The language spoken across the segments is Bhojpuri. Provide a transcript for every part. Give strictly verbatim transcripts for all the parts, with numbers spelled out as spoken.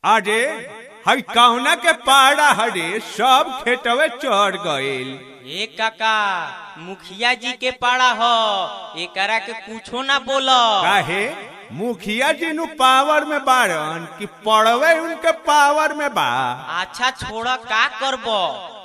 अरे हई कहुना के पाड़ा हरे सब खेतवे चढ़ गईल। ए काका मुखिया जी के पाड़ा हो, एकरा के कुछो ना बोलो। काहे मुखिया जी नु पावर में बारन कि पड़वे उनके पावर में बा। अच्छा छोड़ का करबो।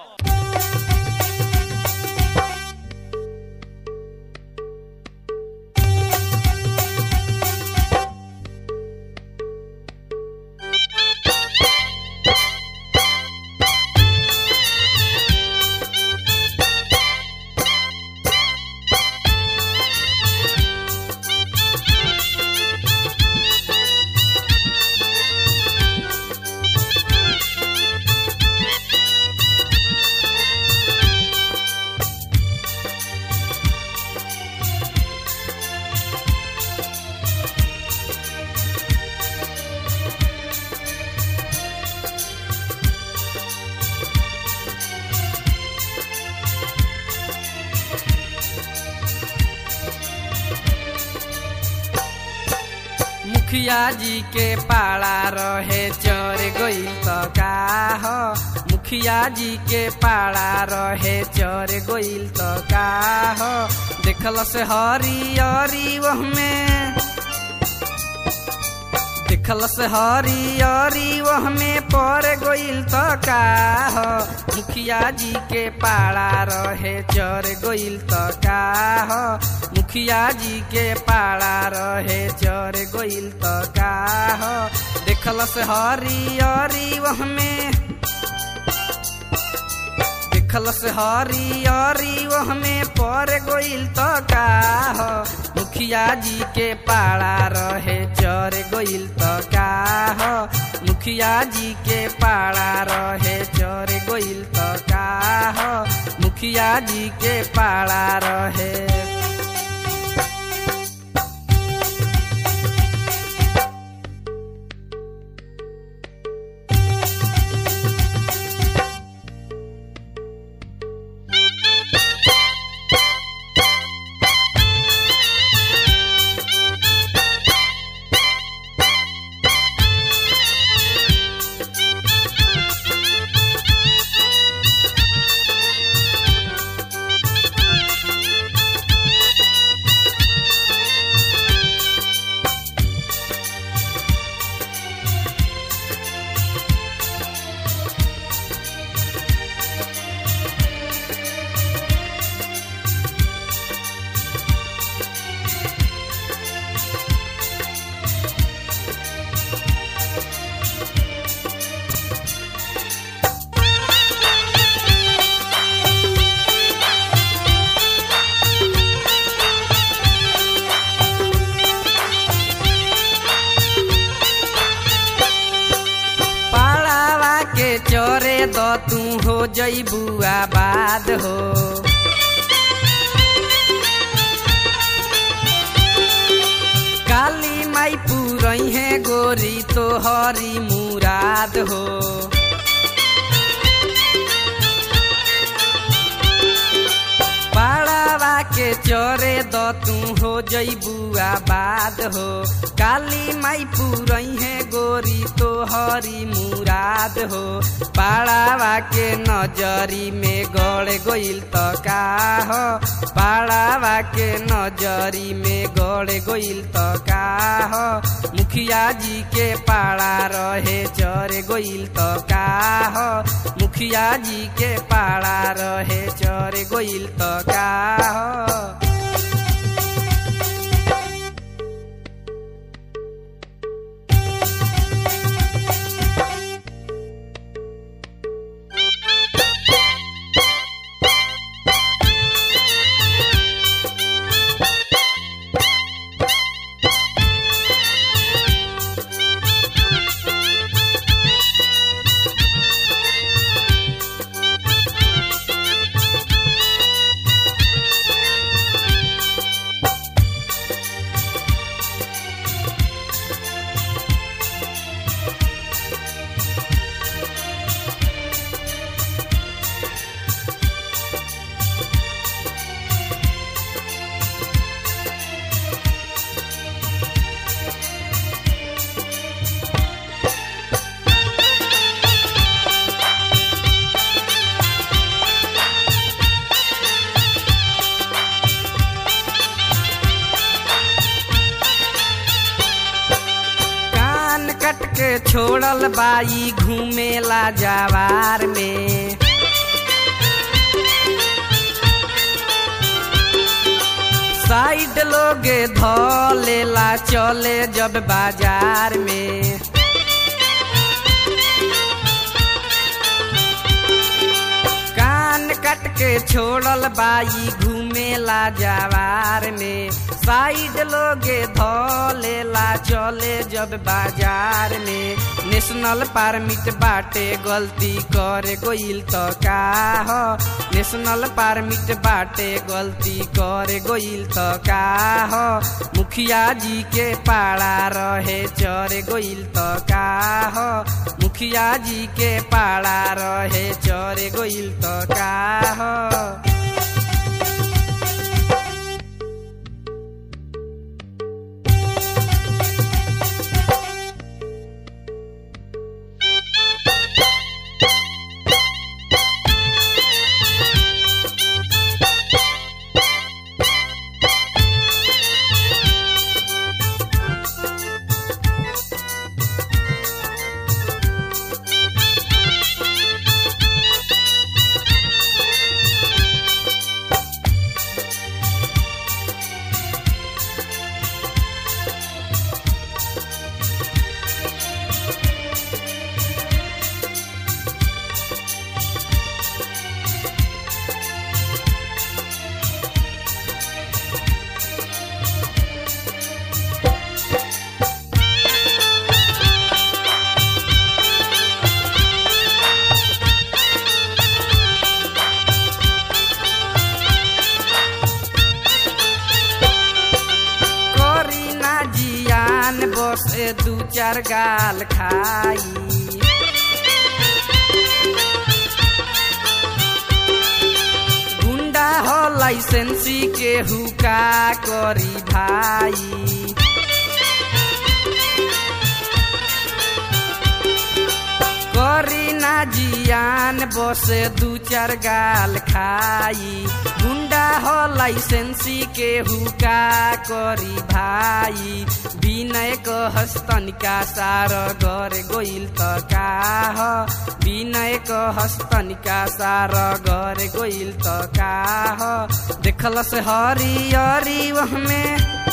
मुखिया जी के पाड़ा रहे चढ़ गईल त का हो। मुखिया जी के पाड़ा रहे चढ़ गईल त का हो। देखल से हरियरी वहमें देखल से हरियरी वहमें पड़ गईल त का हो। मुखिया जी के पाड़ा रहे चढ़ गईल त का हो। मुखिया जी के पाड़ा रहे चढ़ गईल त का हो। देखल से हरियरी वहमें देखल से हरियरी वहमें पड़ गईल त का हो। मुखिया जी के पाड़ा रहे चढ़ गईल त का हो। मुखिया जी के पाड़ा रहे चढ़ गईल त का हो। मुखिया जी के पाड़ा रहे चोरे दो तू हो जईबू आबाद हो। काली माई पूरई है गोरी तो हरी मुराद हो। पाड़ावा के चोरे दो तू हो जईबू आबाद हो। काली माई पूरई है गोरी तो हरी मुराद हो। पाड़ावा के नजरी में गड़ गईल त का हो। पाड़ावा के नजरी में गड़ गईल त का हो। मुखिया जी के पाड़ा रहे चढ़ गईल त का हो। मुखिया जी के पाड़ा रहे चढ़ गईल त का हो। छोड़ल बाई घूमेला जवार में। साइड लोगे धलेला चले जब बाजार में। कान काट के छोड़ल बाई घूमेला जवार में। साइड लोगे धलेला चले जब बाजार में। नेशनल परमिट बाटे गलती करे गोइल तो का हो। नेशनल परमिट बाटे गलती करे गोइल तो का हो। मुखिया जी के पाड़ा रहे चरे गोइल तो का हो। मुखिया जी के पाड़ा रहे चरे गोइल तो का हो। बसे दू चार गाल खाई। गुंडा हो लाइसेंसी के हुका करी भाई। करी ना जियान बसे दू चार गाल खाई। गुंडा हो लाइसेंसी के हुका करी भाई। विनय को हस्तनिका सार घर गोइल तो का हो। विनय को हस्तनिका सार घर गोइल तो का हो। देखलस हरियरी वहमें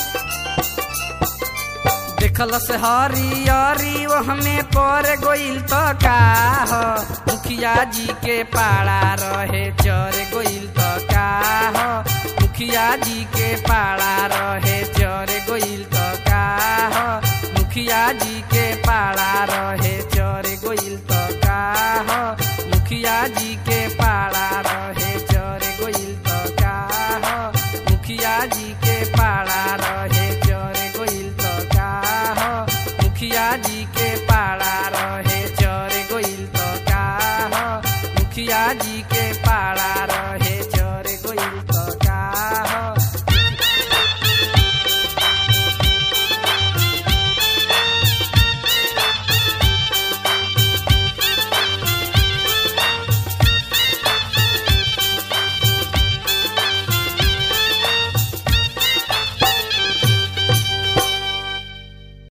देखलस हरियरी वहमें पर गोइल तो का हो। मुखिया जी के पाड़ा रहे चर गोइल तो का हो। मुखिया जी के पाड़ा रहे चर गोइल तो का हो। मुखिया जी के पाड़ा रहे चर गोइल तो का हो। मुखिया जी के पाड़ा रहे चर गोइल तो का हो। मुखिया जी के पाड़ा रहे चर गोइल तो का हो। मुखिया जी के पाड़ा